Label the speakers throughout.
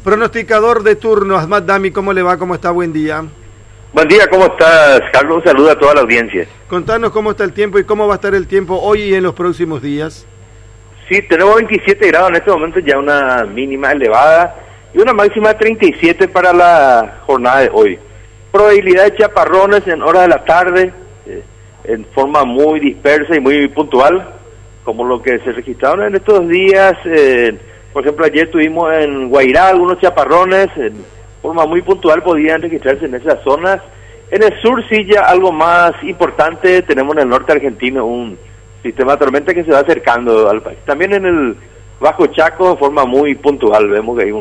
Speaker 1: Pronosticador de turno, Ahmad Dami, ¿cómo le va? ¿Cómo está? Buen día.
Speaker 2: Buen día, ¿cómo estás, Carlos? Un saludo a toda la audiencia.
Speaker 1: Contanos cómo está el tiempo y cómo va a estar el tiempo hoy y en los próximos días.
Speaker 2: Sí, tenemos 27 grados en este momento, ya una mínima elevada y una máxima de 37 para la jornada de hoy. Probabilidad de chaparrones en horas de la tarde, en forma muy dispersa y muy puntual, como lo que se registraron en estos días. Por ejemplo, ayer tuvimos en Guairá algunos chaparrones, en forma muy puntual podían registrarse en esas zonas. En el sur sí ya algo más importante, tenemos en el norte argentino un sistema de tormenta que se va acercando al país. También en el Bajo Chaco de forma muy puntual, vemos que hay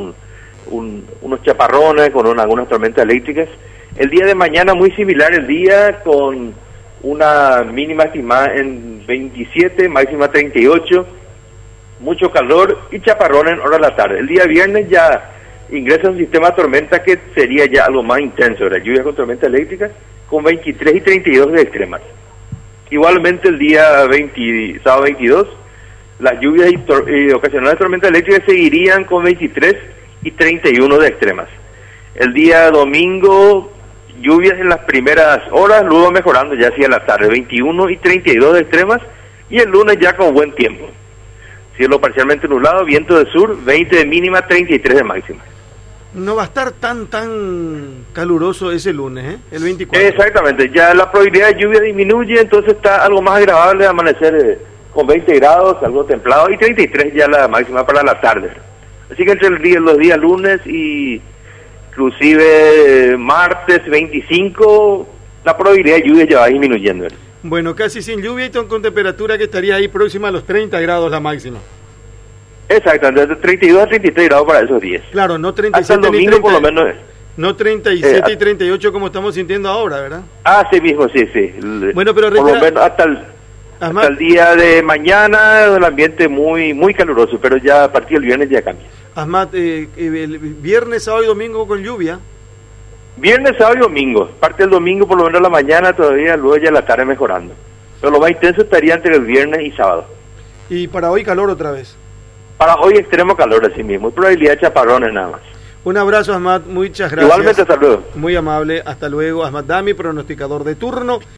Speaker 2: unos chaparrones con algunas tormentas eléctricas. El día de mañana muy similar el día, con una mínima estimada en 27, máxima 38, mucho calor y chaparrón en hora de la tarde. El día viernes ya ingresa un sistema de tormenta que sería ya algo más intenso, la lluvia con tormenta eléctrica, con 23 y 32 de extremas. Igualmente el día sábado 22, las lluvias y ocasionales tormentas eléctricas seguirían con 23 y 31 de extremas. El día domingo, lluvias en las primeras horas, luego mejorando ya hacia la tarde, 21 y 32 de extremas, y el lunes ya con buen tiempo. Cielo parcialmente nublado, viento del sur, 20 de mínima, 33 de máxima.
Speaker 1: No va a estar tan caluroso ese lunes, el 24.
Speaker 2: Exactamente, ya la probabilidad de lluvia disminuye, entonces está algo más agradable amanecer con 20 grados, algo templado, y 33 ya la máxima para la tarde. Así que entre los días lunes y inclusive martes 25, la probabilidad de lluvia ya va disminuyendo.
Speaker 1: Bueno, casi sin lluvia y con temperatura que estaría ahí próxima a los 30 grados la máxima.
Speaker 2: Exactamente, de 32 a 33 grados para esos días.
Speaker 1: Claro, no 37
Speaker 2: hasta el domingo,
Speaker 1: ni 30,
Speaker 2: por lo menos.
Speaker 1: No 37 y 38 como estamos sintiendo ahora, ¿verdad?
Speaker 2: Ah, sí mismo, sí.
Speaker 1: Bueno, pero
Speaker 2: por lo menos hasta el día de mañana el ambiente muy caluroso, pero ya a partir del viernes ya cambia.
Speaker 1: Ahmad, el viernes, sábado y domingo con lluvia.
Speaker 2: Viernes, sábado y domingo. Parte del domingo por lo menos a la mañana todavía, luego ya la tarde mejorando. Pero lo más intenso estaría entre el viernes y sábado.
Speaker 1: Y para hoy calor otra vez.
Speaker 2: Para hoy extremo calor así mismo, y probabilidad de chaparrones nada más.
Speaker 1: Un abrazo, Ahmad, muchas gracias.
Speaker 2: Igualmente, hasta luego.
Speaker 1: Muy amable, hasta luego. Ahmad Dami, pronosticador de turno.